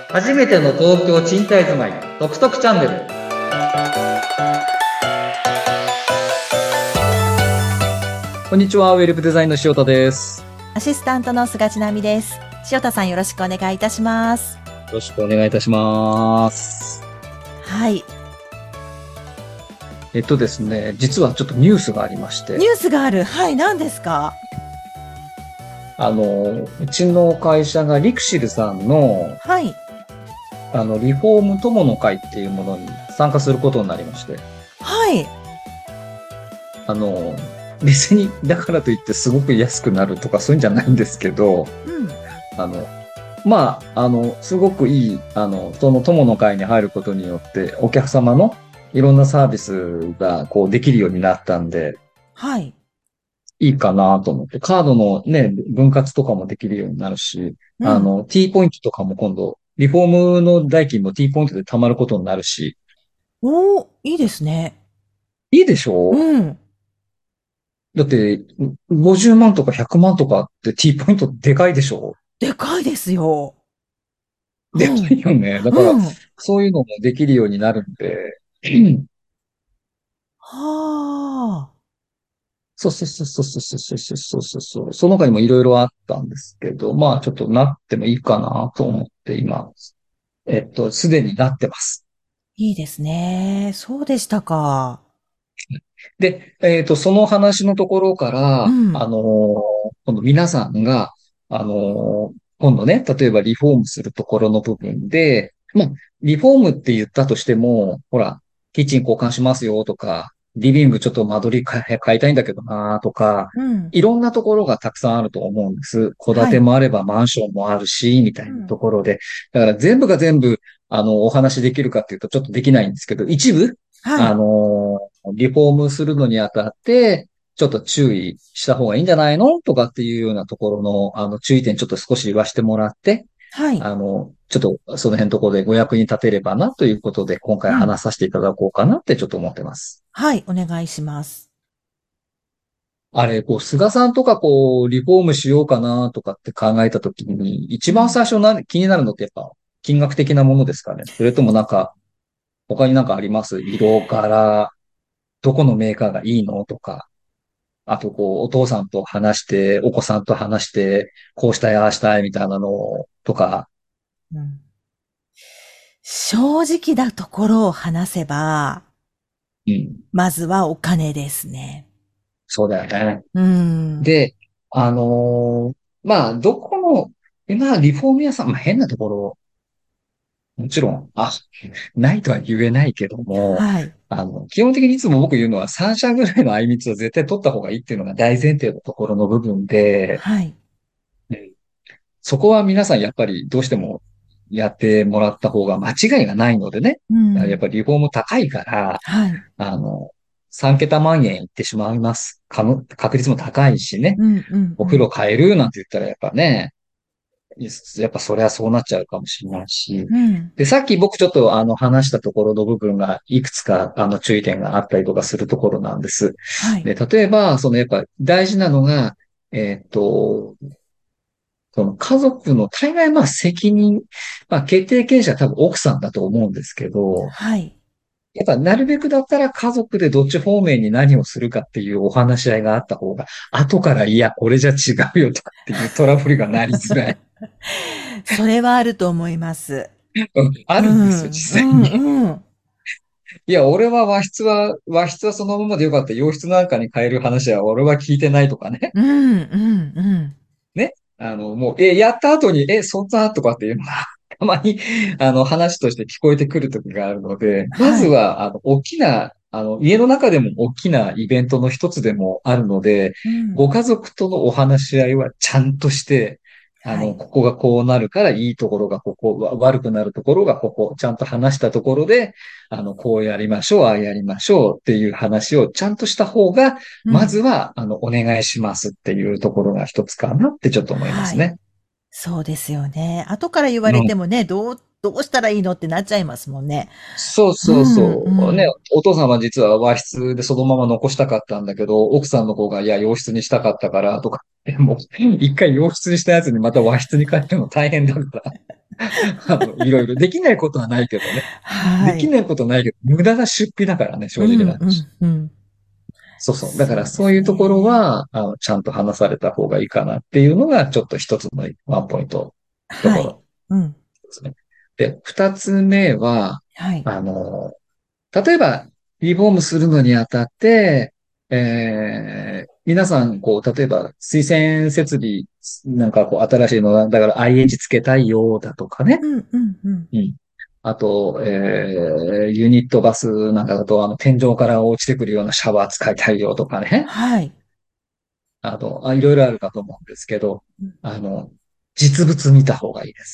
初めての東京賃貸住まい、トクトクチャンネル。こんにちは、ウェブデザインの塩田です。 アシスタントの菅千奈美です。塩田さん、よろしくお願いいたします。よろしくお願いいたします。 はい。 ですね、実はちょっとニュースがありまして。 ニュースがある。はい、何ですか？ うちの会社がリクシルさんの、 はい。 リフォーム友の会っていうものに参加することになりまして。 はい。 別に、だからといってすごく安くなるとかそういうんじゃないんですけど、すごくいい、その友の会に入ることによって、お客様のいろんなサービスがこうできるようになったんで、 はい。 いいかなと思って、カードのね、分割とかもできるようになるし、T ポイントとかも今度、リフォームの代金も T ポイントで貯まることになるし。 おー、いいですね。 いいでしょ？だって、50万とか100万とかって T ポイントでかいでしょ？ でかいですよ。 でかいよね。だから、そういうのもできるようになるんで。 はあ。 そうそうそうそうそうそうそうそうそう。その他にもいろいろあったんですけど、まあちょっとなってもいいかなと思って今、すでになってます。 いいですね。そうでしたか。 で、その話のところから、今度皆さんが、今度ね、例えばリフォームするところの部分で、まあ、リフォームって言ったとしても、ほら、キッチン交換しますよとか、リビングちょっと間取り変えたいんだけどなとか、いろんなところがたくさんあると思うんです。戸建てもあればマンションもあるし、みたいなところで。だから全部が全部、お話できるかっていうとちょっとできないんですけど、一部、リフォームするのにあたって、ちょっと注意した方がいいんじゃないのとかっていうようなところの、注意点ちょっと少し言わせてもらって、 はい。 ちょっとその辺のところでご役に立てればなということで、今回話させていただこうかなってちょっと思ってます。 はい、お願いします。 あれ、こう、菅さんとかこう、リフォームしようかなとかって考えたときに、一番最初気になるのってやっぱ、金額的なものですかね。それともなんか、他になんかあります？色柄、どこのメーカーがいいのとか。あと、こう、お父さんと話して、お子さんと話して、こうしたい、ああしたい、みたいなのとか。 正直なところを話せば、まずはお金ですね。 そうだよね。で、どこの、今、リフォーム屋さん、変なところ、もちろん、ないとは言えないけども、 はい。 基本的にいつも僕言うのは3社ぐらいの相密は絶対取った方がいいっていうのが大前提のところの部分で、 はい。 そこは皆さんやっぱりどうしてもやってもらった方が間違いがないのでね。やっぱりリフォーム高いから、 はい。 3桁万円いってしまいます。確率も高いしね。お風呂変えるなんて言ったらやっぱね、やっぱそれはそうなっちゃうかもしれないし。で、さっき僕ちょっと話したところの部分がいくつか注意点があったりとかするところなんです。で、例えば、やっぱ大事なのが、その家族の大概責任、決定権者は多分奥さんだと思うんですけど、 はい。 やっぱなるべくだったら家族でどっち方面に何をするかっていうお話し合いがあった方が、後からいや、これじゃ違うよとかっていうトラブルがなりづらい。 それはあると思います。 あるんですよ、実際に。いや、俺は和室はそのままでよかった。洋室なんかに変える話は俺は聞いてないとかね。ね。もう、やった後に、そんなとかっていうのが、たまに、話として聞こえてくる時があるので、まずは、大きな、家の中でも大きなイベントの一つでもあるので、ご家族とのお話し合いはちゃんとして、ここがこうなるからいいところがここ、悪くなるところがここ、ちゃんと話したところで、こうやりましょう、ああやりましょうっていう話をちゃんとした方が、まずは、お願いしますっていうところが一つかなってちょっと思いますね。 そうですよね。後から言われてもね、どうしたらいいのってなっちゃいますもんね。 そうそうそう。ね、お父さんは実は和室でそのまま残したかったんだけど、奥さんの方が、いや、洋室にしたかったから、とか、もう、一回洋室にしたやつにまた和室に帰るの大変だから。 いろいろ。できないことはないけどね。できはい。 ないことないけど、無駄な出費だからね、正うん、うん、 直な話。 うん。 そうそう。だからそうですそういうところね。 は、ちゃんと話された方がいいかなっていうのが、ちょっと一つのワンポイント、とはい。 ころうん。 ですね。で、二つ目は、 はい。 あの、例えば、リフォームするのにあたって、皆さん、こう、例えば、水洗設備、なんかこう、新しいのだから IH つけたいよ、だとかね。 うん、うん、うん。 うん。あと、ユニットバスなんかだと、天井から落ちてくるようなシャワー使いたいよとかね。 はい。 いろいろあるかと思うんですけど、 うん、 あの、実物見た方がいいです。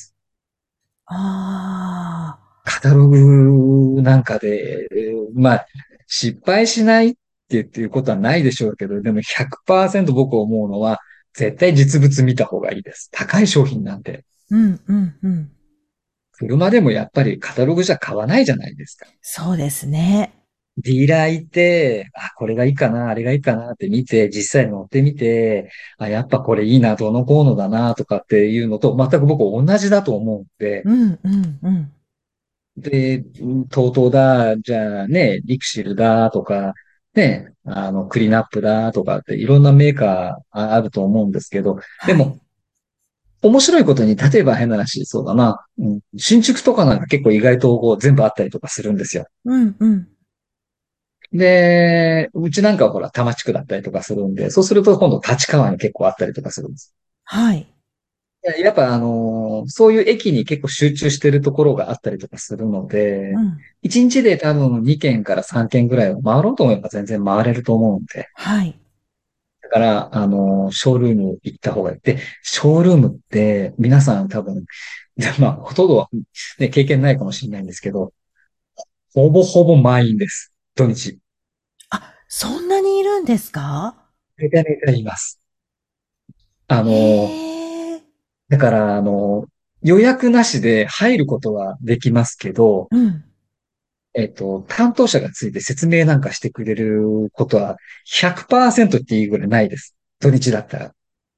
あカタログなんかで、まあ、失敗しないっていうことはないでしょうけど、でも100%僕思うのは、絶対実物見た方がいいです。高い商品なんで。 ー、うん、うん、うん。 車でもやっぱりカタログじゃ買わないじゃないですか。 そうですね。 ディーラー行って、あ、これがいいかな、あれがいいかなって見て、実際乗ってみて、あ、やっぱこれいいな、どうのこうのだな、とかっていうのと、全く僕同じだと思うんで、 うん、うん、うん。 で、TOTOだ、じゃあね、リクシルだとか、ね、クリナップだとかっていろんなメーカーあると思うんですけど、ではい。 も、面白いことに、例えば変な話、そうだな、新築とかなんか結構意外とこう全部あったりとかするんですよ。 うん、うん。 で、うちなんかはほら、多摩地区だったりとかするんで、そうすると今度立川に結構あったりとかするんです。 はい。 やっぱそういう駅に結構集中してるところがあったりとかするので、 うん。 1日で多分2軒から3軒ぐらいを回ろうと思えば全然回れると思うんで、 はい。 だから、ショールーム行った方がいい。で、ショールームって皆さん多分、まあ、ほとんどは、ね、経験ないかもしれないんですけど、ほぼほぼ満員です。土日。 あ、そんなにいるんですか？ めちゃめちゃいます。あへの、 え。 だから、予約なしで入ることはできますけど、 うん。 担当者がついて説明なんかしてくれることは100%っていうぐらいないです。土日だったら。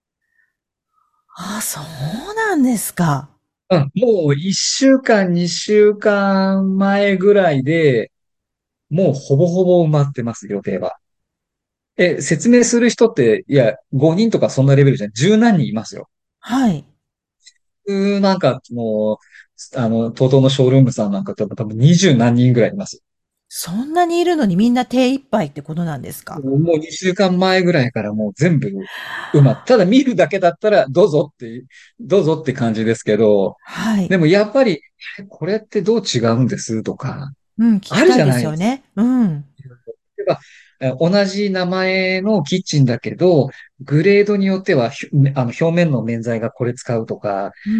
あ、そうなんですか。 うん、もう1週間、2週間前ぐらいで、もうほぼほぼ埋まってます、予定は。説明する人って、いや、5人とかそんなレベルじゃない、十何人いますよ。 はい。 なんかもう、TOTOのショールームさんなんか多分20何人ぐらいいます。 そんなにいるのにみんな手一杯ってことなんですか？ もう2週間前ぐらいからもう全部埋まって、ただ見るだけだったらどうぞって感じですけど、 はい。 でもやっぱり、これってどう違うんですとか、 うん、聞きあるじゃたいでないですか。 すよね。うん。 例えば、同じ名前のキッチンだけど、グレードによっては、表面の面材がこれ使うとか、 うん。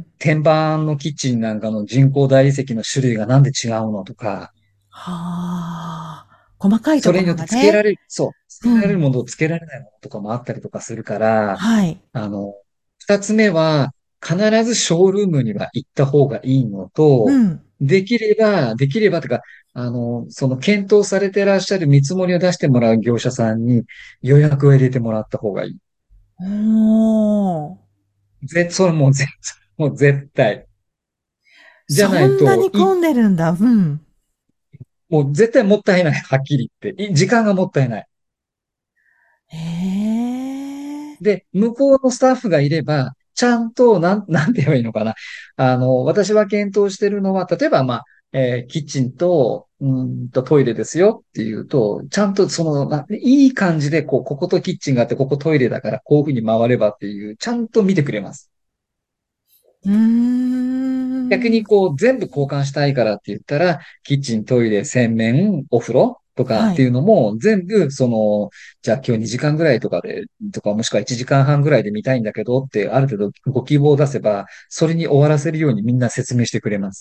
天板のキッチンなんかの人工大理石の種類がなんで違うのとか、 はあ。細かいとこそれによってろがね。 付けられるうん。 ものと付けられないものとかもあったりとかするから、 はい。 あの、二つ目は、必ずショールームには行った方がいいのと、 うん。 できればとか、その検討されてらっしゃる見積もりを出してもらう業者さんに予約を入れてもらった方がいい。 おー。 それもうもう絶対。じゃそないと、 んなに混んでるんだ。うん。 もう絶対もったいない。はっきり言って。時間がもったいない。 へえ。 で、向こうのスタッフがいれば、ちゃんと、なんて言えばいいのかな。私は検討してるのは、例えば、まあ、キッチンと、トイレですよっていうと、ちゃんといい感じで、こことキッチンがあって、ここトイレだから、こういうふうに回ればっていう、ちゃんと見てくれます。 うーん。 逆に全部交換したいからって言ったら、キッチン、トイレ、洗面、お風呂とかはい。 っていうのも全部、じゃあ今日2時間ぐらいとかで、とかもしくは1時間半ぐらいで見たいんだけどってある程度ご希望を出せば、それに終わらせるようにみんな説明してくれます。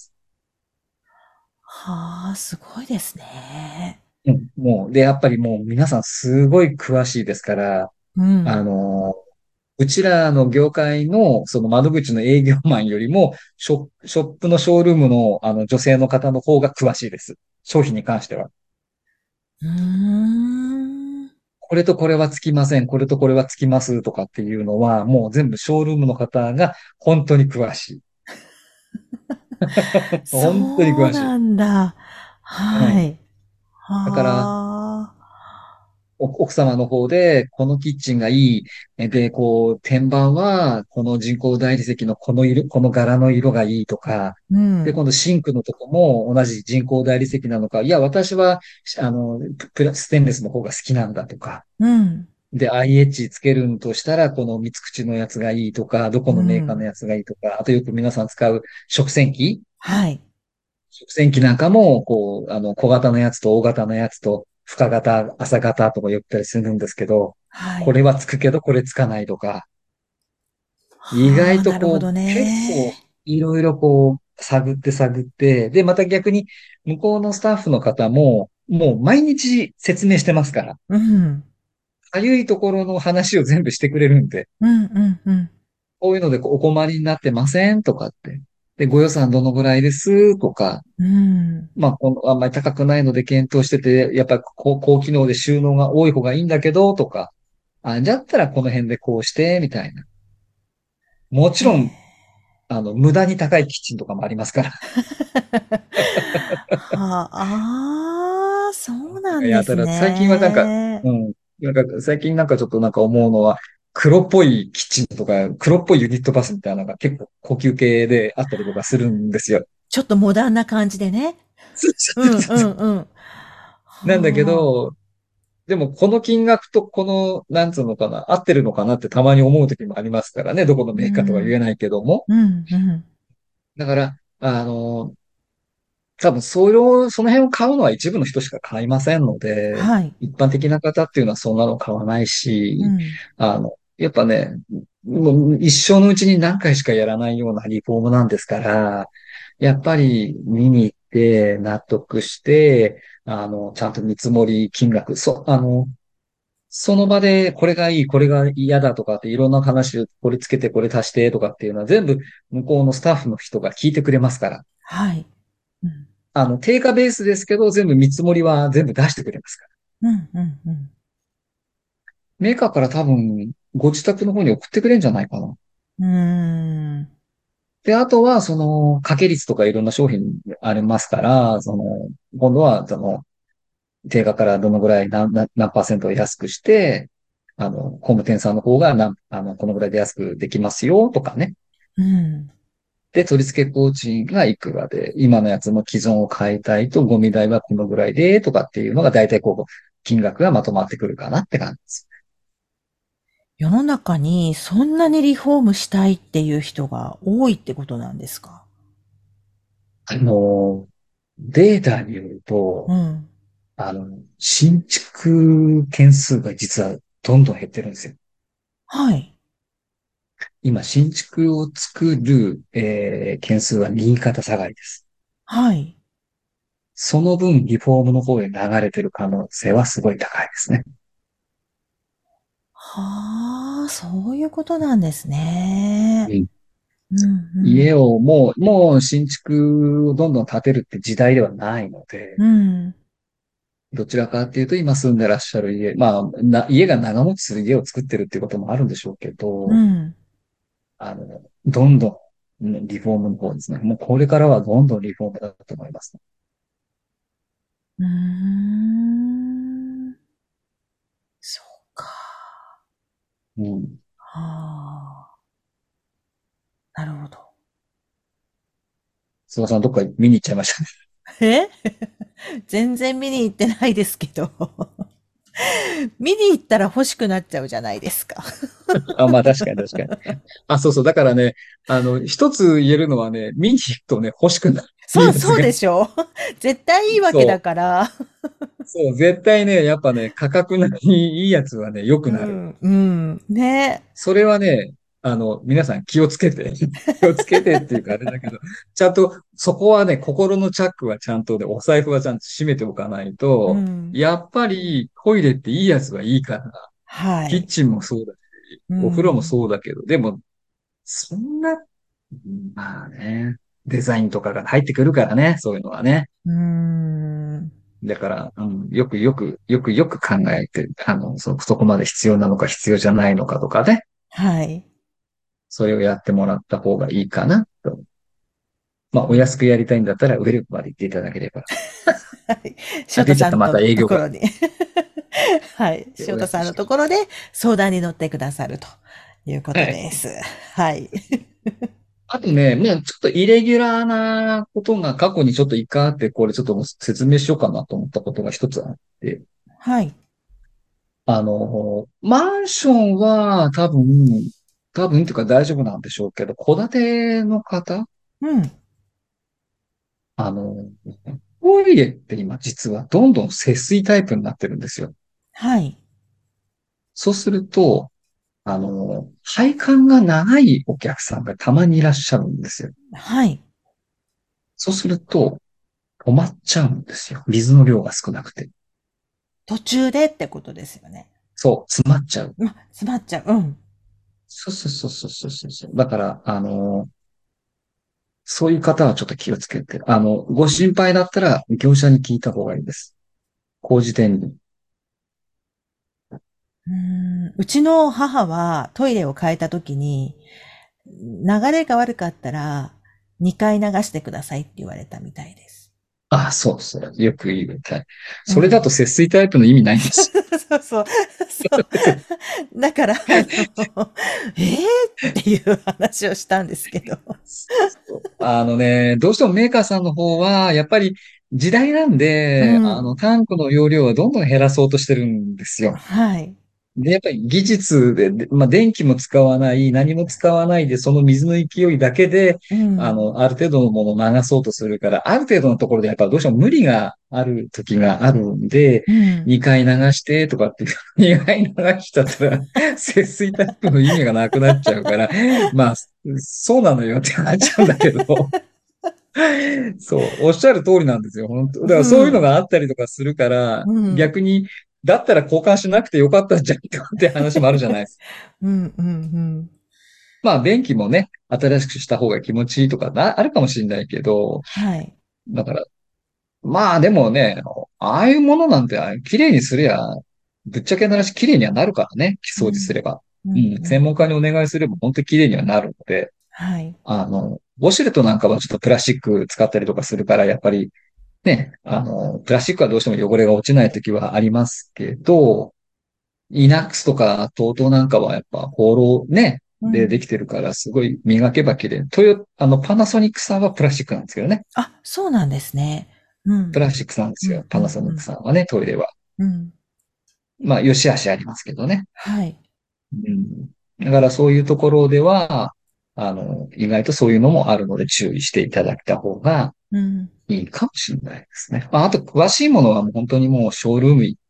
はあ、すごいですね。 うん、もう、で、やっぱりもう皆さんすごい詳しいですから、あうん。 の、うちらの業界のその窓口の営業マンよりも、ショップのショールームの女性の方の方が詳しいです。商品に関しては。 うーん。 これとこれはつきません、これとこれはつきますとかっていうのは、もう全部ショールームの方が本当に詳しい。 本当に詳しい。 そうなんだ。 うん。 はい。 だから、 はあ。 奥様の方で、このキッチンがいい。で、こう、天板は、この人工大理石のこの色、この柄の色がいいとか、で、 うん。 今度シンクのとこも同じ人工大理石なのか、いや、私は、ステンレスの方が好きなんだとか、 うん。 で、IH つけるんとしたら、この三つ口のやつがいいとか、どこうのメーカーのん。 やつがいいとか、あとよく皆さん使う食洗機はい。 食洗機なんかも、こう、小型のやつと大型のやつと、深型、浅型とか言ったりするんですけど、 はい。 これはつくけどこれつかないとか、意はあ、 外とこう、 なるほど結構、 ね。 いろいろこう、探って探って、で、また逆に、向こうのスタッフの方も、もう毎日説明してますから、 うん。 かゆいところの話を全部してくれるんで、 うん、うん、うん。 こういうのでお困りになってませんとかって。で、ご予算どのぐらいですとか、 うん。 まあ、あんまり高くないので検討してて、やっぱり高機能で収納が多い方がいいんだけど、とか、あ、だったらこの辺でこうして、みたいな。もちへえ。 ろん、無駄に高いキッチンとかもありますから。 はあ、ああ、そうなんですやたら、最近はなんか、 ね。 うん、なんか最近なんかちょっとなんか思うのは、黒っぽいキッチンとか、黒っぽいユニットバスみたいなのが結構高級系であったりとかするんですよ。 ちょっとモダンな感じでね。うん、うん、うん。 なんだけはあ。 ど、でも、この金額とこの、なんつうのかな、合ってるのかなってたまに思う時もありますからね。どこのうメーカーとは言えん、 ないけども。 うん、うん。 だから、多分、その辺を買うのは一部の人しか買いませんので、 はい。 一般的な方っていうのはそんなの買わないし、 うん、 やっぱね、もう一生のうちに何回しかやらないようなリフォームなんですから、やっぱり見に行って納得して、ちゃんと見積もり金額、その場でこれがいい、これが嫌だとかっていろんな話をこれつけてこれ足してとかっていうのは全部向こうのスタッフの人が聞いてくれますから。 はい。うん、 定価ベースですけど全部見積もりは全部出してくれますから。 うん、うん、うん。 メーカーから多分ご自宅の方に送ってくれるんじゃないかな。 うーん。 で、あとは掛け率とかいろんな商品ありますから、今度は定価からどのぐらい何パーセント安くして、工務店さんの方がこのぐらいで安くできますよとかね。 うん。 で、取り付け工賃がいくらで、今のやつも既存を変えたいとゴミ代はこのぐらいで、とかっていうのが大体こう、金額がまとまってくるかなって感じです。 世の中にそんなにリフォームしたいっていう人が多いってことなんですか？ あの、データによると、 うん。 新築件数が実はどんどん減ってるんですよ。 はい。 今、新築を作る、件数は右肩下がりです。 はい。 その分、リフォームの方へ流れてる可能性はすごい高いですね。 はあ、そういうことなんですね。 うん。 うん、 家をもう新築をどんどん建てるって時代ではないので、 うん。うん。 どちらかっていうと今住んでらっしゃる家、まあ、家が長持ちする家を作ってるっていうこともあるんでしょうけど、 うん。 どんどんリフォームの方ですね。もうこれからはどんどんリフォームだと思いますね。 うーん。そうか。 うん。 はあ。なるほど。 菅さんどっか見に行っちゃいましたね。 え全然見に行ってないですけど。見に行ったら欲しくなっちゃうじゃないですか。 あ、まあ確かに確かに。あ、そうそう。だからね、一つ言えるのはね、見に行くとね、欲しくなるいいそう、そうやつが。 でしょ絶対いいわけだそう。 から。 そう、絶対ね、やっぱね、価格のいいやつはね、良くなる。 うん、うん、ね。 それはね、皆さん気をつけて、気をつけてっていうかあれだけど、ちゃんと、そこはね、心のチャックはちゃんとで、お財布はちゃんと閉めておかないと、 うん。 やっぱりトイレっていいやつはいいから、キッはい。 チンもそうだし、 うお風呂もん。 そうだけど、でも、そんな、まあね、デザインとかが入ってくるからね、そういうのはね。 うーん。 だから、よく考えて、そこまで必要なのか必要じゃないのかとかね。 はい。 それをやってもらった方がいいかなとまあ、お安くやりたいんだったら、ウェルクまで行っていただければ。 はい。翔あ、出ちゃった、ま太さんのた営業が。 ところにはい。 で、 翔太さんのお安くしところで相談に乗ってくださるというこはい。 とです。はい。 あとね、まあ、ちょっとイレギュラーなことが過去にちょっと一回あって、これちょっと説明しようかなと思ったことが一つあって、 はい。 マンションは多分っていうか大丈夫なんでしょうけど、戸建ての方、 うん。 あの、トイレって今実はどんどん節水タイプになってるんですよ。 はい。 そうすると、配管が長いお客さんがたまにいらっしゃるんですよ。 はい。 そうすると、止まっちゃうんですよ。水の量が少なくて。 途中でってことですよね。 そう、詰まっちゃう。 ま、詰まっちゃう。うん。 そうそうそうそうそうそう。だから、そういう方はちょっと気をつけて。ご心配だったら業者に聞いた方がいいです。工事店に。 うちの母はトイレを変えた時に、流れが悪かったら2回流してくださいって言われたみたいです。 あ、そうそう。よく言うみたい。それだうん。 と節水タイプの意味ないんです。 そうそう。そう。だから、っていう話をしたんですけど。 どうしてもメーカーさんの方は、やっぱり時代なんうで、 ん。 タンクの容量はどんどん減らそうとしてるんですよ。 はい。 で、やっぱり技術で、まあ、電気も使わない、何も使わないで、その水の勢いだけで、 うん。 ある程度のものを流そうとするから、ある程度のところでやっぱどうしても無理がある時があるんで、 うん。 2回流してとかって、2回流しちゃったら、節水タイプの意味がなくなっちゃうから、まあ、そうなのよってなっちゃうんだけど、そう、おっしゃる通りなんですよ、本当。だからうそういうのん。 があったりとかするから、 うん。 逆に、だったら交換しなくてよかったんじゃないかって話もあるじゃないですか。 うん。うん。うん。 まあ、便器もね、新しくした方が気持ちいいとかあるかもしれないけど、 はい。 だから、まあでもね、ああいうものなんて綺麗にすりゃ、ぶっちゃけな話綺麗にはなるからね、掃除すうん。 れば。 うん。 うん、 うん。 専門家にお願いすれば本当に綺麗にはなるので、 はい。 ウォシュレットなんかはちょっとプラスチック使ったりとかするから、やっぱりね、プラスチックはどうしても汚れが落ちない時はありますけど、イナックスとか TOTO なんかはやっぱ放浪ね、ででうん。 きてるからすごい磨けば綺麗。パナソニックさんはプラスチックなんですけどね。 あ、そうなんですね。うん。 プラスチックなんですよ。 うん。うん。 パナソニックうん。 さんはね、トイレは。 うん。 まあ、良し悪しありますけどね。 はい。 うん。だからそういうところでは、意外とそういうのもあるので注意していただいた方がうん。 いいかもしれないですね。まあ、あと詳しいものはもう本当にもうショールーム行って、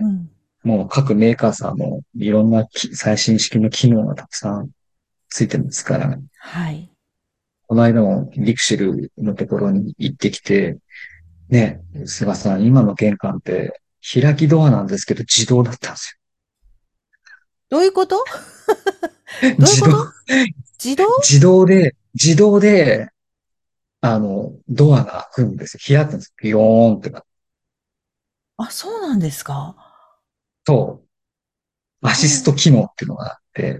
うん。 もう各メーカーさんもいろんな最新式の機能がたくさんついてますから、 はい。 この間もリクシルのところに行ってきて、ね、菅さん、今の玄関って開きドアなんですけど自動だったんですどういうこと？ よ。自動、 どういうこと？自動？ 自動で、ドアが開くんですよ。開くんですよ。ビヨーンってなあ、そうなんですか？ と、アシストほう。 機能っていうのがあって、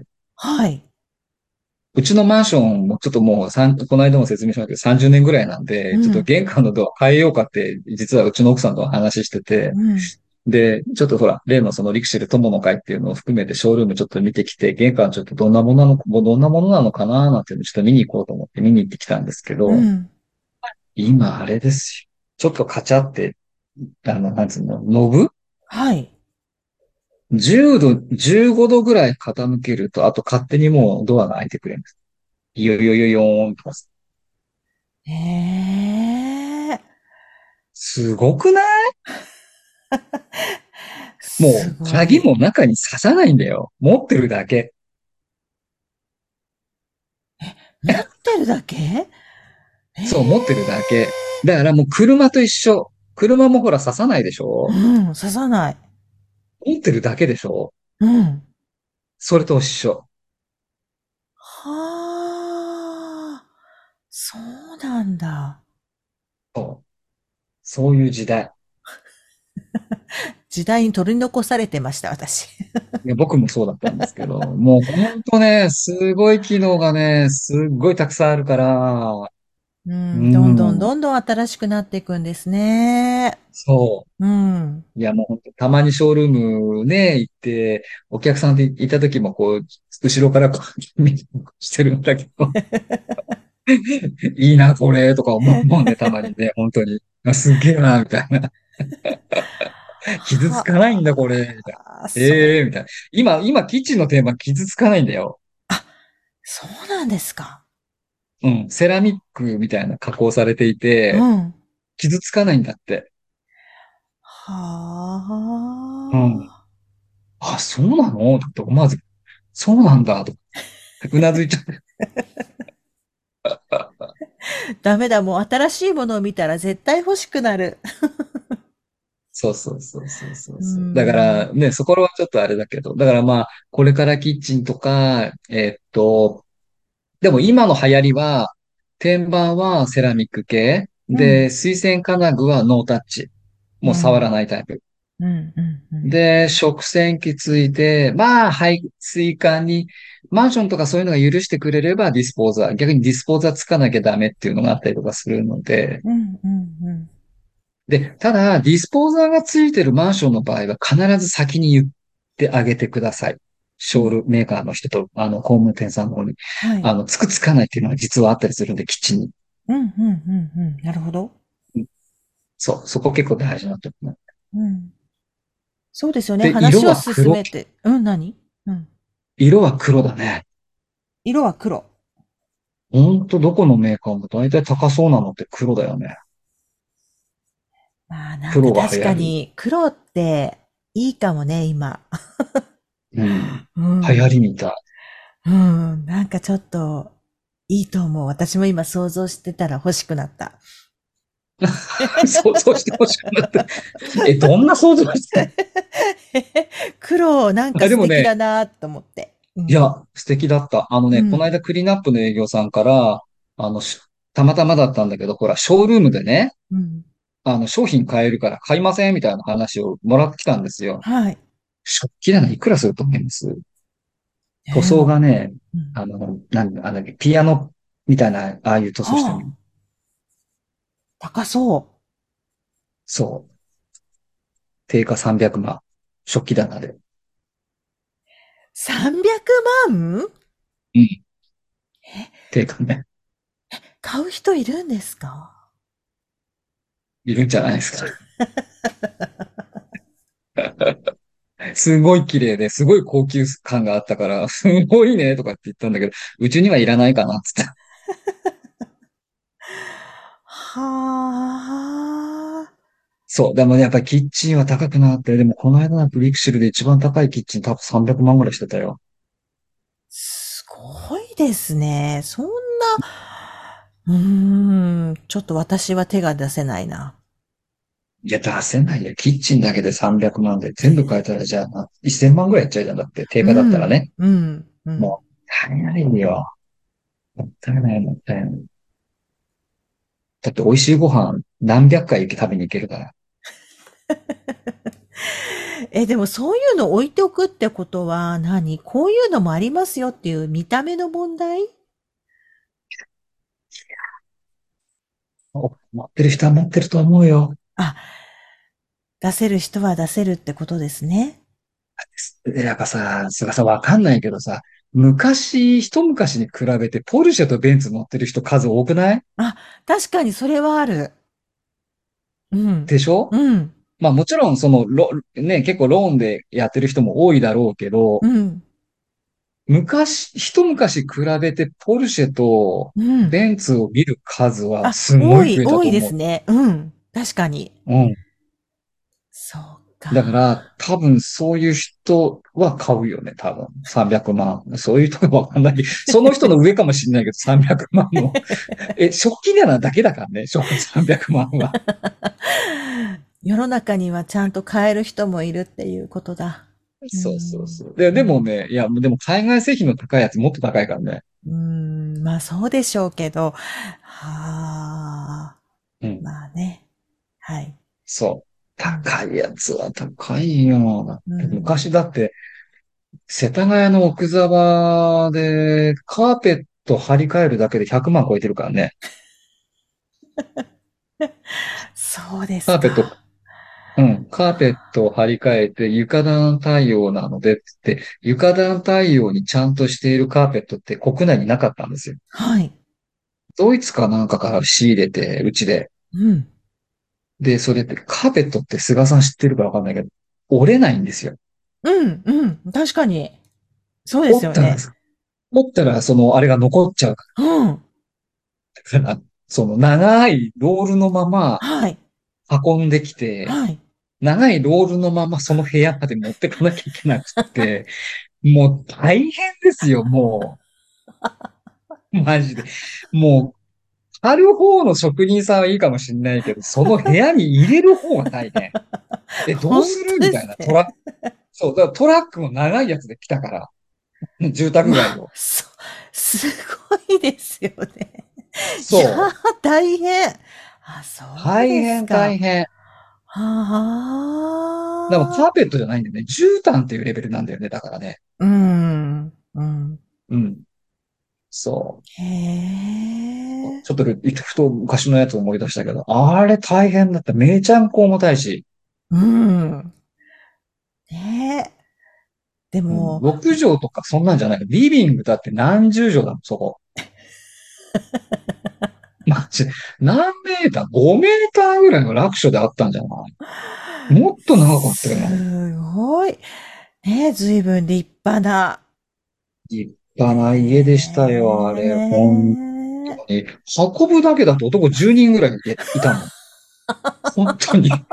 はい。 うちのマンションもちょっともうこの間も説明しましたけど30年ぐらいなんで、ちょっとうん。 玄関のドア変えようかって、実はうちの奥さんと話してて、 うん。 で、ちょっとほら、例のそのリクシル友の会っていうのを含めてショールームちょっと見てきて、玄関ちょっとどんなものなのかななんていうのをちょっと見に行こうと思って見に行ってきたんですけど、 うん。 今あれですよ。ちょっとカチャって、なんつうの、ノブはい。 ?10 度、15度ぐらい傾けると、あと勝手にもうドアが開いてくれるんです。いよいよよよーんとか。 へえ。 すごくない？ すもう、鍵ごい。 も中に刺さないんだよ。持ってるだけ。 持ってるだけ？へそう、持ってるだえ。 け。だからもう車と一緒。車もほら刺さないでしょ？ うん、刺さない。 持ってるだけでしょ？ うん。 それと一緒。 はあ、そうなんだ。 そう。そういう時代。 時代に取り残されてました、私。 いや、僕もそうだったんですけど、もうほんとね、すごい機能がね、すっごいたくさんあるから、 ううん、どんどんん。 どんどん新しくなっていくんですね。 そうん。 う。いや、もう本当たまにショールームね、行って、お客さんでいた時もこう、後ろからこう、見てしてるんだけど、いいな、これ、とか思うもんね、たまにね、本当に。あ、すっげえな、みたいな。傷つはかないんだ、これ、みたいな。 あ、 ええみたいな。今、キッチンのテーマ傷つかないんだよ。 あ、そうなんですか。 うん。セラミックみたいな加工されていうて、 ん。 傷つかないんだって。 はうん。 あ。 あ、そうなのって思わず、そうなんだ、と。うなずいちゃって。 ダメだ、もう新しいものを見たら絶対欲しくなる。 そうそうそうそうそうーうそう。だかん。 らね、そこはちょっとあれだけど、だからまあ、これからキッチンとか、でも今の流行りは、天板はセラミック系、で、 うん。 水洗金具はノータッチ。もう触らうん。 ないタイプ。 うん。うん。うん。 で、食洗機ついて、まあ、排水管に、マンションとかそういうのが許してくれればディスポーザー、逆にディスポーザーつかなきゃダメっていうのがあったりとかするので、 うん。うん。うん。 で、ただ、ディスポーザーがついてるマンションの場合は必ず先に言ってあげてください。ショールメーカーの人と、工務店さんの方に。 はい。 つくつかないっていうのは実はあったりするんで、キッチンに。 うん。うん。うん。うん。なるほど。 うんそう、そこ結構大事なと思う。 うん。そうですよね。 で、色話をは黒。 進めて。うん、何？うん。 色は黒だね。 色は黒。 ほんとどこのメーカーも大体高そうなのって黒だよね。 まあ、なんか黒が流確か行る。 に黒っていいかもね、今。 うん。 う流行ん。 りみたい。 うん。なんかちょっといいと思う。私も今想像してたら欲しくなった。 想像してほしくなって。どんな想像してた黒なんかあ、で素敵もね、 だなと思って。うん。 いや、素敵だった。このうん。 間クリーンアップの営業さんから、あの、たまたまだったんだけど、ほら、ショールームでね、 うん。 商品買えるから買いませんみたいな話をもらってきたんですよ。 はい。 食器棚いくらすると思います？塗装がもね、 う、うん。 なんだっけ、ピアノみたいな、ああいう塗装してるの。 はあ、高そう。 そう。定価300万。食器棚で。 300万？ うん。定価ね。 買う人いるんですか？ いるんじゃないですか。すごい綺麗で、すごい高級感があったから、すごいね、とかって言ったんだけど、うちにはいらないかな、つって。 はあ。 そう。でもね、やっぱりキッチンは高くなって、でもこの間のブリクシルで一番高いキッチン多分300万ぐらいしてたよ。 すごいですね。そんな、ちょっと私は手が出せないな。 いや、出せないよ。キッチンだけで300万で全部変えたらじゃあ、1000万ぐらいやっちゃうじゃん。だって、定価だったらうん、 ね。 うん、うん。 もう、足りないよ。もったいない、もったいない。だって美味しいご飯何百回食べに行けるから。 でもそういうの置いておくってことは何？こういうのもありますよっていう見た目の問題？ 持ってる人は持ってると思うよ。 あ、出せる人は出せるってことですね。 やっぱさ、菅さんわかんないけどさ、昔、一昔に比べてポルシェとベンツ乗ってる人数多くないあ、確かにそれはある。うん。 でしょ？ うん。 まあもちろん結構ローンでやってる人も多いだろうけど、 うん。 一昔比べてポルシェとうん。 ベンツを見る数はあ、 すごい増えた多いと思う。 ですね。うん。確かに。 うん。 そうだからか。 多分そういう人は買うよね、多分。300万。そういう人かわかんない。その人の上かもしれないけど、300万の。食器棚だけだからね、300万は。 世の中にはちゃんと買える人もいるっていうことだ。うそうそうん。 そう。でうん。 もね、いや、でも海外製品の高いやつもっと高いからね。 まあそうでしょうけど。はあ。 うん。 まあね。はい。 そう。 うん。 高いやつは高いよ。だっうて昔ん。 だって、世田谷の奥沢でカーペット張り替えるだけで100万超えてるからね。 そうですカーペット、 か。 カーペットを張り替えて床暖対応なのでって言って、床暖対応にちゃんとしているカーペットって国内になかったんですよ。 はい。 ドイツかなんかから仕入れて、うちで。 うん。 で、それってカーペットって菅さん知ってるかわかんないけど、折れないんですよ。 うん、うん。確かに。そうです折ったら、 よね。 折ったら、あれが残っちゃうかうん。 ら、その長いロールのままはい。 運んできて、 はい。 長いロールのままその部屋まで持ってかなきゃいけなくって、もう大変ですよ、もう。マジで。もう、貼る方の職人さんはいいかもしれないけど、その部屋に入れる方が大変。どう本す当るみたいな。 ですね。 そう、だからトラックも長いやつで来たから、住宅街を。 すごいですよね。いやー、 そう。 大変。あ、そう大変大ですか。 変。でもカーはあ。 ペットじゃないんだよね。絨毯っていうレベルなんだよね。だからね。 うん。うん。 うん。そへう。 え。 ちょっとふと昔のやつ思い出したけど、あれ大変だった。めちゃんこ重たいし。 うん。ねえ。でうん。 も、 6畳とかそんなんじゃない。リビングだって何十畳だもん、そこ。マジ、何メーター？ 5 メーターぐらいの落所であったんじゃない？もっと長かったよな。 すごい。ねえ、ずいぶん立派な。 立派な家でしたよ、あれ。本ねえ。 当に。運ぶだけだと男10人ぐらいいたもん。本当に。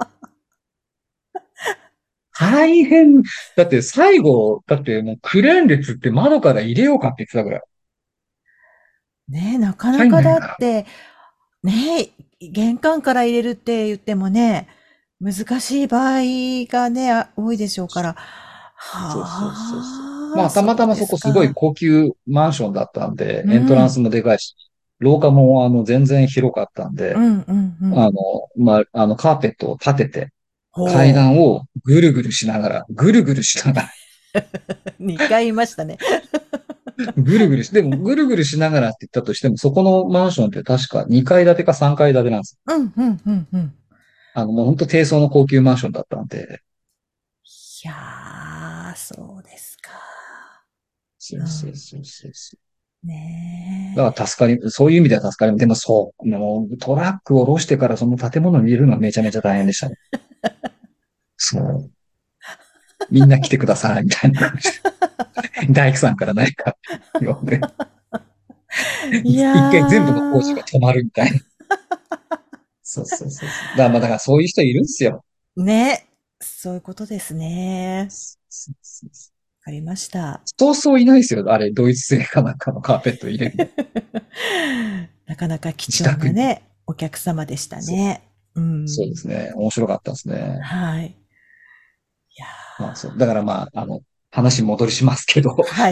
大変。だって最後、だってもうクレーンで釣って窓から入れようかって言ってたぐらい。 ねえ、なかな入んかだないから。 って、ねえ、玄関から入れるって言ってもね、難しい場合がね、多いでしょうから。 そうそうそうそう。まはあ、 あ、たまたまそうでそこすごいすか。 高級マンションだったんで、 うん、 エントランスもでかいし、廊下も全然広かったんで、 うん、うん、うん。 カーペットを立てて、階ほ段をぐるぐるしながら、ぐるぐるしながら、 う。2回言いましたね。 ぐるぐるし、でもぐるぐるしながらって言ったとしても、そこのマンションって確か2階建てか3階建てなんです。 うん、うん、うん、うん。 もう本当低層の高級マンションだったんで、 いやー、そうですか。 そうそううん。 そうそうそう。だねから助かり、そういう意味では助かり、でもそう、もうトラックを下ろしてからその建物に入れるのはめちゃめちゃ大変でしたね。そう。みんな来てください、みたいな感じで。大工さんから何か呼んで、 え。いや一回全部の工事がー、 止まるみたいな。そうそうそうそう。だからそういう人いるんですよ。 ね。そういうことですね。 そうそうそう。 わかりました。 そうそういないですよ。あれ、ドイツ製かなんかのカーペット入れるの。 なかなか貴重自宅に。 なね、お客様でしたそう、 ね。うそうでん。 すね。面白かったですね。 はい。いやまあそう。だからまあ、話戻りしますけど、 ー、はい。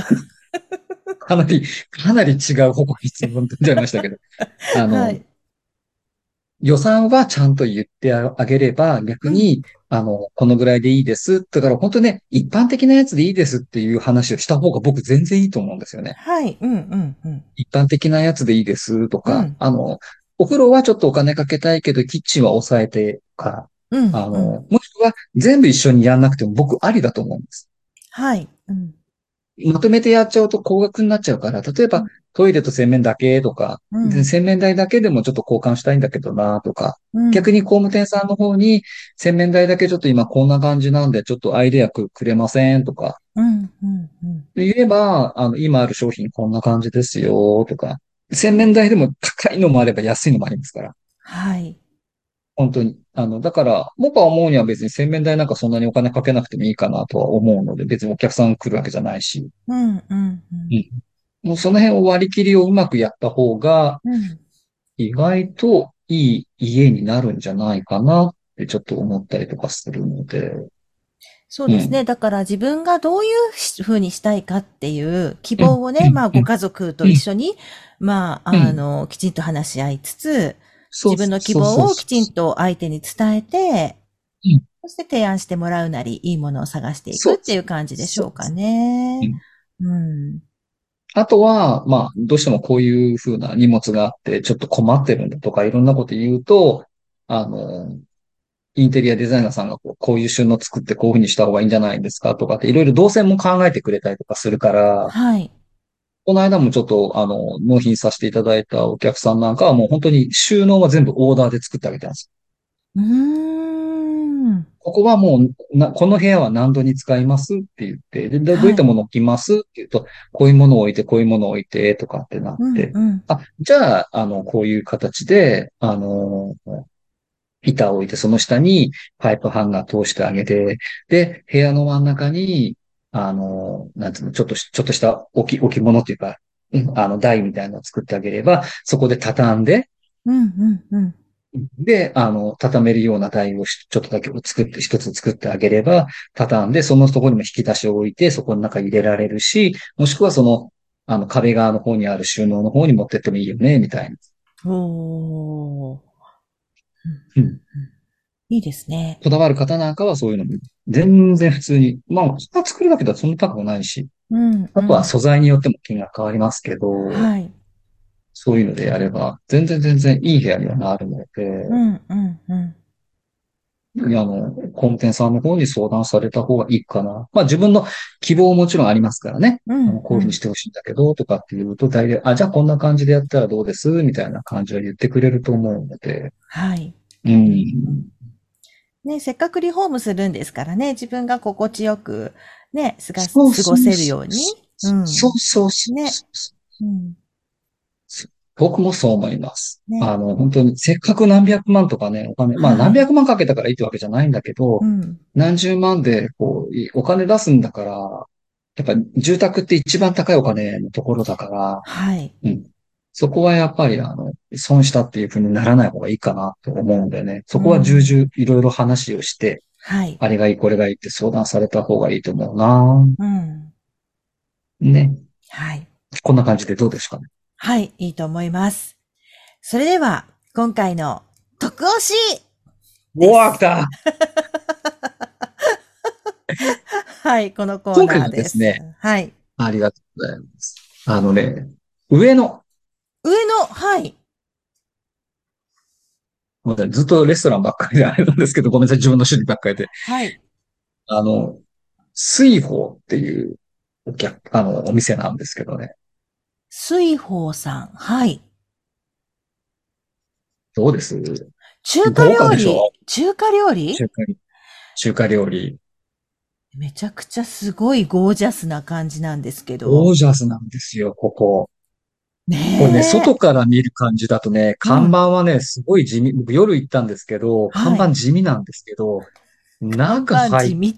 かなり違う方向に飛んじゃいましたけど、あの、 はい。 予算はちゃんと言ってあげれば、逆うん。 に、このぐらいでいいです。だから本当ね、一般的なやつでいいですっていう話をした方が僕全然いいと思うんですよね。 はい。うん、うん、うん。 一般的なやつでいいですとか、 うん。 お風呂はちょっとお金かけたいけど、キッチンは抑えてとか、 うん、うん。 もしくは全部一緒にやんなくても僕ありだと思うんです。 はい。うん。 まとめてやっちゃうと高額になっちゃうから、例えばうん、 トイレと洗面だけとか、でうん。 洗面台だけでもちょっと交換したいんだけどなとか、 うん。 逆に工務店さんの方に洗面台だけちょっと今こんな感じなんでちょっとアイデアくれませんとか、 うん、うん、うん。 で言えば、今ある商品こんな感じですよとか、洗うん。 面台でも高いのもあれば安いのもありますから。 はい。 本当に。だから、僕は思うには別に洗面台なんかそんなにお金かけなくてもいいかなとは思うので、別にお客さん来るわけじゃないし。 うん、うん、うん。 うん。もうその辺を割り切りをうまくやった方が、 うん。 意外といい家になるんじゃないかなってちょっと思ったりとかするので、 そうですね。 うん。 だから自分がどういうふうにしたいかっていう希うん。 望をね、 うん。 まあごうん。 家族とうん。 一緒に、まあ、 うん。 きちんと話し合いつつ、 そう自分の希そうそう望をきちんそう。 と相手に伝えて、 うん。 そして提案してもらうなり、いいものを探していくそう。 っていう感じでしそう。 ょうかね。 うん。 うん。 あとは、まあ、どうしてもこういうふうな荷物があって、ちょっと困ってるんだとか、いろんなこと言うと、あの、インテリアデザイナーさんがこういう収納作ってこういうふうにした方がいいんじゃないですかとかって、いろいろ動線も考えてくれたりとかするから、 はい。 この間もちょっと、納品させていただいたお客さんなんかはもう本当に収納は全部オーダーで作ってあげたんです。 うーん。 ここはもうこの部屋は何度に使いますって言って、で、どういはい。 ったものを置きますって言うと、こういうものを置いて、こういうものを置いて、とかってなっうん、 て、 うん。 あ、じゃあ、こういう形で、板を置いて、その下にパイプハンガー通してあげて、で、部屋の真ん中に、なんつうの、ちょっとした置物っていうか、台みたいなのを作ってあげれば、そこで畳んで、 うん、うん、うん。 で、畳めるような台をちょっとだけ一つ作ってあげれば、畳んで、そのところにも引き出しを置いて、そこの中に入れられるし、もしくは壁側の方にある収納の方に持ってってもいいよね、みたいな。 おー。うん、 うん。 うん、うん。いいですね。 こだわる方なんかはそういうのも、全然普通に、まあ、作るだけだとそんな高くないし、 うん、 あとはうん。 素材によっても金額変わりますけど、 はい。 そういうのでやれば、全然いい部屋にはなるので、 うん、うん、うん。 工務店さんの方に相談された方がいいかな。まあ自分の希望ももちろんありますからね。 うん、 こういうふうにうん。 してほしいんだけど、とかっていうと、大体、あ、じゃあこんな感じでやったらどうですみたいな感じは言ってくれると思うので、 はい。 うん。 ね、せっかくリフォームするんですからね、自分が心地よく、ね、 そう過ごせるそうそように。うう。そうん。 そうそうね。 そう。 うん。 僕もそう思います。 ね。 本当に、せっかく何百万とかね、お金、まあはい。 何百万かけたからいいってわけじゃないんだけど、 うん。 何十万で、お金出すんだから、やっぱ住宅って一番高いお金のところだから、 はい。 うん。そこはやっぱり、損したっていうふうにならない方がいいかなと思うんだよね。そうこは重ん。 々いろいろ話をして、 はい。 あれがいい、これがいいって相談された方がいいと思うな。 うん。 ね。 はい。 こんな感じでどうですかね。 はい。いいと思います。それでは、今回の特押しでおー、来す。 た。 はい。このコー今回ナーです。 はですね、 はい。 ありがとうございます。上の、 上の、はい。 もうねずっとレストランばっかりであれなんですけど、ごめんなさい、自分の趣味ばっかりで。 はい。 あの、水宝っていうお店なんですけどね。 水宝さん。はい。 どうです中華豪華でしょ？ 料理。中華料理。 中華料理。中華料理。 めちゃくちゃすごいゴージャスな感じなんですけど。 ゴージャスなんですよ、ここ。これね、 ねえ。 外から見る感じだとね、看うん。 板はね、すごい地味。僕夜行ったんですけど、看はい。 板地味なんですけど、 看板地中入っ味って。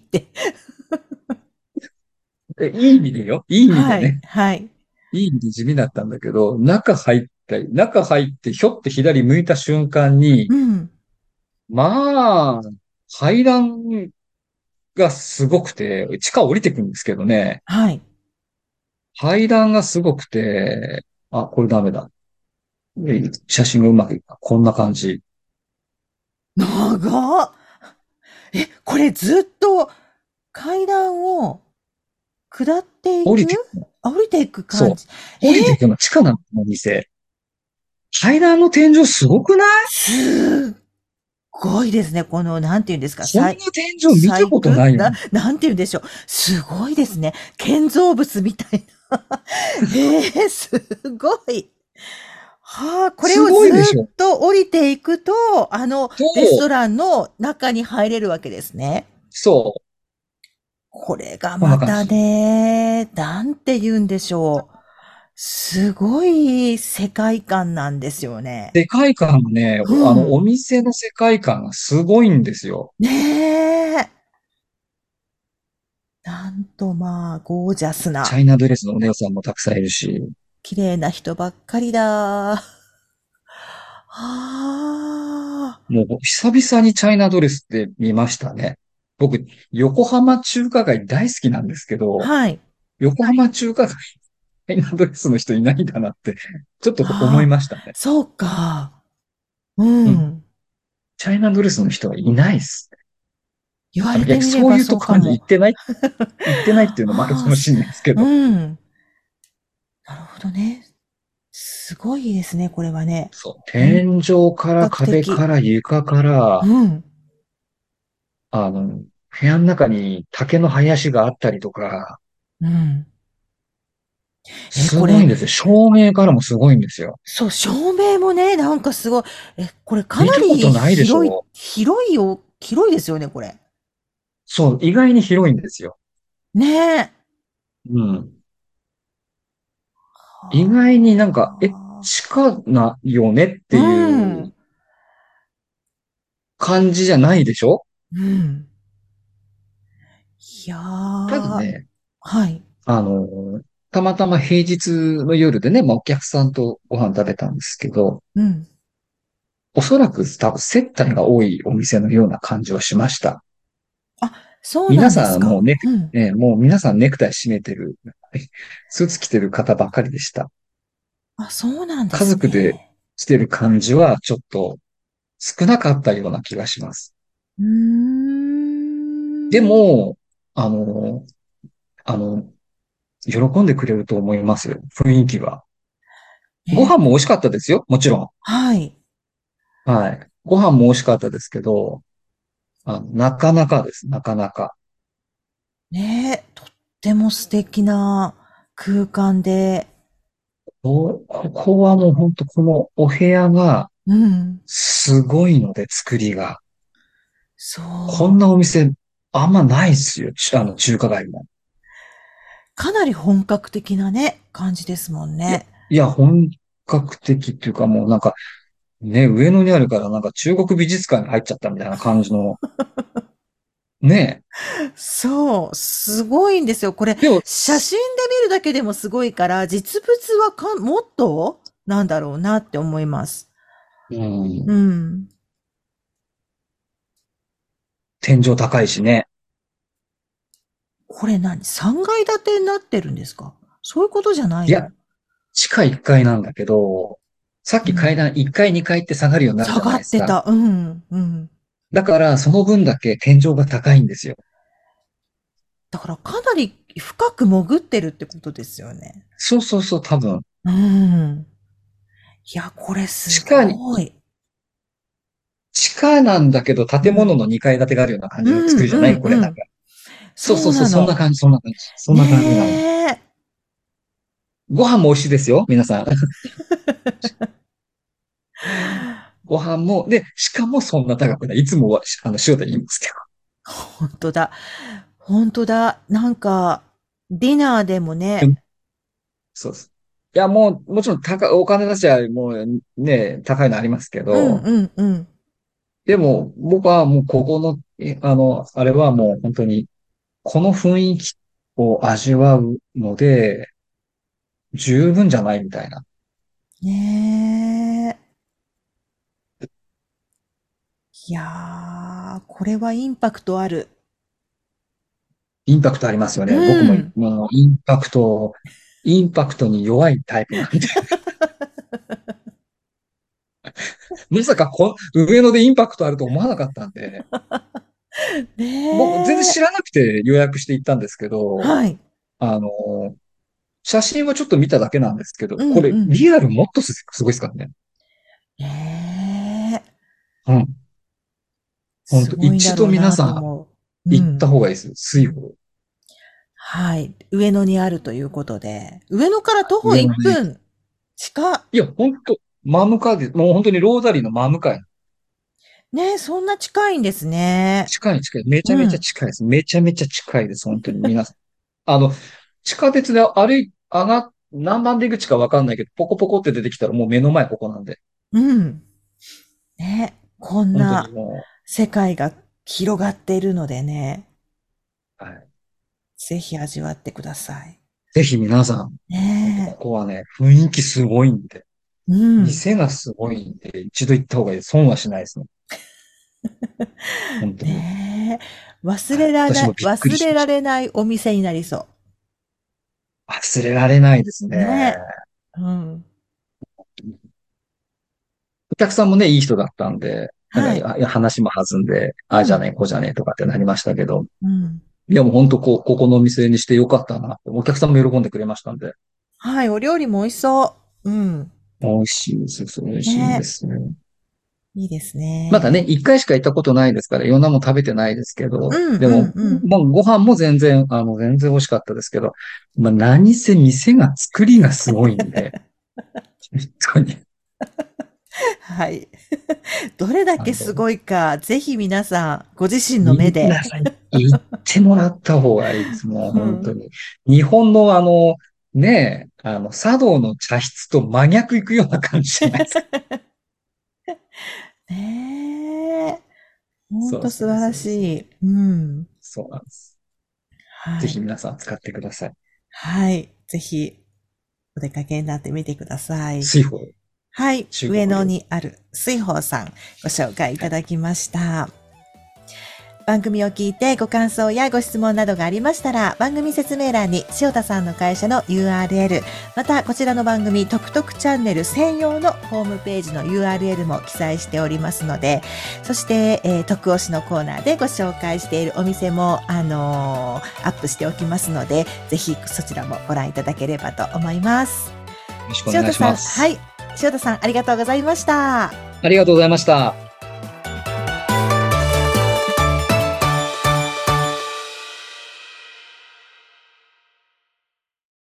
て、いい意味でよ。いい意味ではい。 ね。 はい。 いい意味で地味だったんだけど、中入って、ひょって左向いた瞬間に、 うん。 まあ、階段がすごくて、地下降りてくんですけどね、 はい。 階段がすごくて、あ、これダメだ。写真がうまくいった。こんな感じ。 長っ。え、これずっと階段を下っていく降りてくの。 降りていく感そじ。 う。降りてくの地下なの、この店。階段の天井すごくない？ すっごいですね。この、なんて言うんですか、 こんな天井見たこと細工ないよね。 なんて言うんでしょう。すごいですね。建造物みたいな。すごい。はあ、これすをずごいでしょ。 っと降りていくと、 と、 レストランの中に入れるわけですね。 そう。 これがこんなまた感じ。 ね、なんて言うんでしょう。すごい世界観なんですよね。 世界観がね、 うん。 お店の世界観がすごいんですよ。 ねえ。なんとまあ、ゴージャスな、 チャイナドレスのお姉さんもたくさんいるし、 綺麗な人ばっかりだ。はあ。 もう久々にチャイナドレスって見ましたね。僕、横浜中華街大好きなんですけど、 はい。 横浜中華街チャイナドレスの人いないんだなって、ちょっと思いああ、 ましたね。 そうか。ううん。 ん。 チャイナドレスの人はいないっす。 言われいや、 てみればそういうとこまでそうかも。 行ってないっていうのもあるかああ、 もしれないですけうど。 ん。 なるほどね。すごいですね、これはね。 そう。 本天井から格的。 壁から床から、 うん。 部屋の中に竹の林があったりとか、 うん。これ、 すごいんですよ。照明からもすごいんですよ。 そう、照明もね、なんかすごい。これか見たこなりとないでしょ？ 広いですよね、これ。 そう、意外に広いんですよ。 ねえ。 うん。意外になんか、 は地下なよねっあ。 てういうん。 感じじゃないでしょ？ うん。いやー、 ただね、 はい。 あの、たまたま平日の夜でね、まあお客さんとご飯食べたんですけど、 うん。 おそらく多分接待が多いお店のような感じはしました。 あ、そうな皆んですか。 さんもううん。 もう皆さんネクタイ締めてる、スーツ着てる方ばかりでした。 あ、そうなんで家す族でね。 来てる感じはちょっと少なかったような気がします。 うーでん。 も、あの、あの、喜んでくれると思いますよ。雰囲気は。ご飯も美味しかったですよ。もちろん。 はい。 はい。ご飯も美味しかったですけど、なかなかです。なかなか。 ねえ、とっても素敵な空間で、 ここはもう本当このお部屋がうん。 すごいので、作りが。 そこんう。 なお店あんまないですよ。中華街も。 かなり本格的なね、感じですもんいや、 ね。 いや、本格的っていうかもうなんかね、上野にあるからなんか中国美術館に入っちゃったみたいな感じの、ね。 そう、すごいんですよ。これ、 でも、 写真で見るだけでもすごいから、実物はもっとなんだろうなって思います。 ううん、 ん。 天井高いしね。 これ何？ 3 階建てになってるんですか？そういうことじゃないいや、 の？ 地下1階なんだけど、さっうん。 き階段1階2階って下がるようになるじゃ下がないですか。 ってた。うん、うん。 だからその分だけ天井が高いんですよ。 だからかなり深く潜ってるってことですよね。 そうそうそう、多分。 うん。いや、これす地下に、 ごい。 地下なんだけど建物うん。 の2階建てがあるような感じのうん、 作りじゃなうん、 いこれなんか。 うん。 そうそうそう、 そうなの。 そんな感じ、そんな感じ。そんな感じなの。 ねえ。 ご飯も美味しいですよ、皆さん。ご飯も、で、しかもそんな高くない。いつもは、塩で言いますけほんとだ。ほんとだ。なんか、ディナーでもど。うね。 ん、そうです。いや、もちろんお金出しゃもうね、高いのありますけうんど、 うんうん。 でも、僕はもうここの、あれはもう本当に、この雰囲気を味わうので、十分じゃないみたいな。 ねえ。いやー、これはインパクトある。 インパクトありますようね。僕も、 ん。 もうインパクトに弱いタイプなんで。まさか上野でインパクトあると思わなかったんで、僕全然ねえ。 知らなくて予約して行ったんですけど、 はい。 あの、写真はちょっと見ただけなんですけど、 うんこれうん。 リアルもっとすごいですからね。 ねえ。 うん。本すごいんだ当一度ろうな皆さんと思う。う行ったん。 方がいいです。水穂。 はい。上野にあるということで。上野から徒歩1 上野で。 分。近。 いや、本当真向かいで、もう本当にローザリーの真向かい。 ねえ、そんな近いんですね。 近い近い。めちゃめちゃうん。 近いです。めちゃめちゃ近いです。本当に皆さん。地下鉄で何番出口かわかんないけど、ポコポコって出てきたらもう目の前ここなんで。 うん。ね。こん本当になも世界が広がっているのでね。 う、はい。 ぜひ味わってください。 ぜひ皆さん、本当こねこはね、雰囲気すごいんで、 え。うん。 店がすごいんで、一度行った方がいい。損はしないですね。本当に。 ねえ。 はい。私もびっくり忘れらしましれないお店になりそた。忘れられないですう。 ね。 ねえ。うん。 お客さんもね、いい人だったんで、なんかはい。 話も弾んで、ああじゃうん。 ねえ、こうじゃねえとかってなりましたけど、 うん。 いやもう本当ここのお店にしてよかったなって、お客さんも喜んでくれましたんで、 はい、お料理も美味しそう。うん。 美味しいですよ。美味しいんでね。 すね。 いいですまだね、 ね。 一回しか行ったことないですから、いろんなもん食べてないですけど、 うん、うん、 でも、 うん。 まあ、ご飯も全然、全然美味しかったですけど、まあ、何せ店が作りがすごいんで、本当に、 はい。どれだけすあの、 ごいか、ぜひ皆さん、ご自身の目で。 皆さん行ってもらった方がいいです。もううん。 本当に。日本のねえ、茶道の茶室と真逆行くような感じじゃないですか。 ねえ。ほんそうそうと素晴らそうそう。 しい。うん。 そうなんです。ぜひはい。 皆さん使ってください。 はい。ぜひ、お出かけになってみてください。 水宝、 はい。上野中国料理。 にある水宝さん、ご紹介いはい。 ただきました。番組を聞いてご感想やご質問などがありましたら、番組説明欄に塩田さんの会社の URL、またこちらの番組トクトクチャンネル専用のホームページの URL も記載しておりますので、そして、徳推しのコーナーでご紹介しているお店も、アップしておきますので、ぜひそちらもご覧いただければと思います。 よろしくお願いし塩田さん、 ます。 はい。塩田さん、ありがとうございました。 ありがとうございました。